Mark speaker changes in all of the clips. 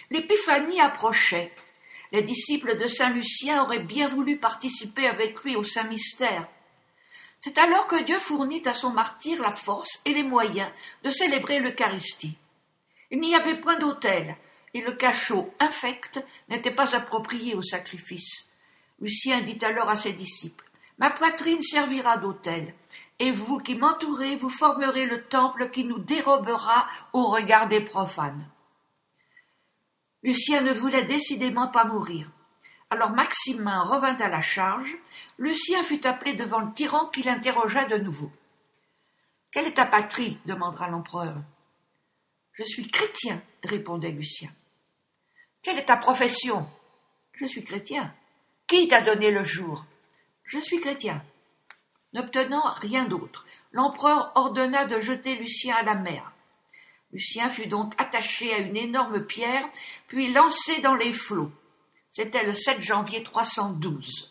Speaker 1: L'épiphanie approchait. Les disciples de saint Lucien auraient bien voulu participer avec lui au saint mystère. C'est alors que Dieu fournit à son martyr la force et les moyens de célébrer l'Eucharistie. Il n'y avait point d'autel, et le cachot infect n'était pas approprié au sacrifice. Lucien dit alors à ses disciples: « Ma poitrine servira d'autel, et vous qui m'entourez, vous formerez le temple qui nous dérobera au regard des profanes. » Lucien ne voulait décidément pas mourir. Alors Maximin revint à la charge. Lucien fut appelé devant le tyran qui l'interrogea de nouveau. « Quelle est ta patrie ?» demanda l'empereur. « Je suis chrétien, » répondait Lucien. « Quelle est ta profession ?»« Je suis chrétien. »« Qui t'a donné le jour ?»« Je suis chrétien. » N'obtenant rien d'autre, l'empereur ordonna de jeter Lucien à la mer. Lucien fut donc attaché à une énorme pierre, puis lancé dans les flots. C'était le 7 janvier 312.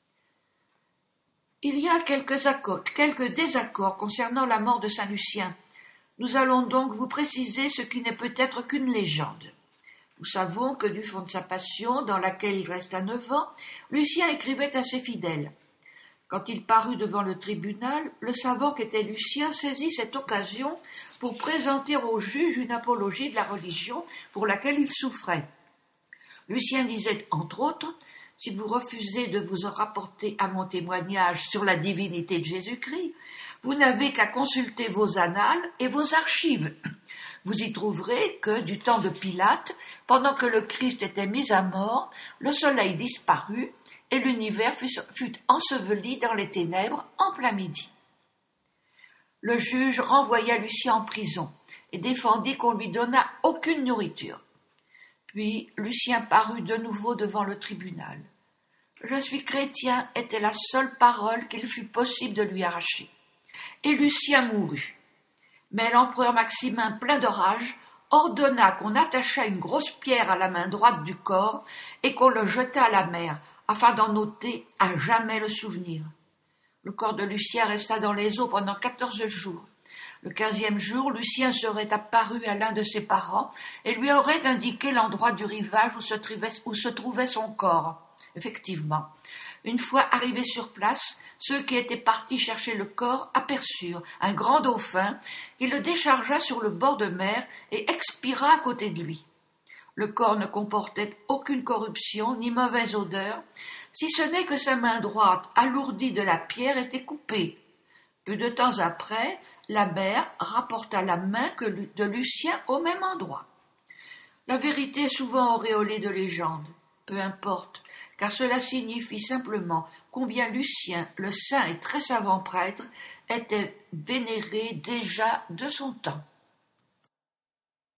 Speaker 1: Il y a quelques désaccords concernant la mort de saint Lucien. Nous allons donc vous préciser ce qui n'est peut-être qu'une légende. Nous savons que du fond de sa passion, dans laquelle il resta 9 ans, Lucien écrivait à ses fidèles. Quand il parut devant le tribunal, le savant qu'était Lucien saisit cette occasion pour présenter au juge une apologie de la religion pour laquelle il souffrait. Lucien disait, entre autres, « Si vous refusez de vous en rapporter à mon témoignage sur la divinité de Jésus-Christ, vous n'avez qu'à consulter vos annales et vos archives. Vous y trouverez que, du temps de Pilate, pendant que le Christ était mis à mort, le soleil disparut et l'univers fut enseveli dans les ténèbres en plein midi. » Le juge renvoya Lucien en prison et défendit qu'on lui donnât aucune nourriture. Puis Lucien parut de nouveau devant le tribunal. « Je suis chrétien » était la seule parole qu'il fut possible de lui arracher. Et Lucien mourut. Mais l'empereur Maximin, plein de rage, ordonna qu'on attachât une grosse pierre à la main droite du corps et qu'on le jetât à la mer, afin d'en ôter à jamais le souvenir. Le corps de Lucien resta dans les eaux pendant 14 jours. Le 15e jour, Lucien serait apparu à l'un de ses parents et lui aurait indiqué l'endroit du rivage où se trouvait son corps. Effectivement, une fois arrivés sur place, ceux qui étaient partis chercher le corps aperçurent un grand dauphin qui le déchargea sur le bord de mer et expira à côté de lui. Le corps ne comportait aucune corruption ni mauvaise odeur, si ce n'est que sa main droite, alourdie de la pierre, était coupée. Peu de temps après, la mer rapporta la main de Lucien au même endroit. La vérité est souvent auréolée de légendes. Peu importe, car cela signifie simplement combien Lucien, le saint et très savant prêtre, était vénéré déjà de son temps.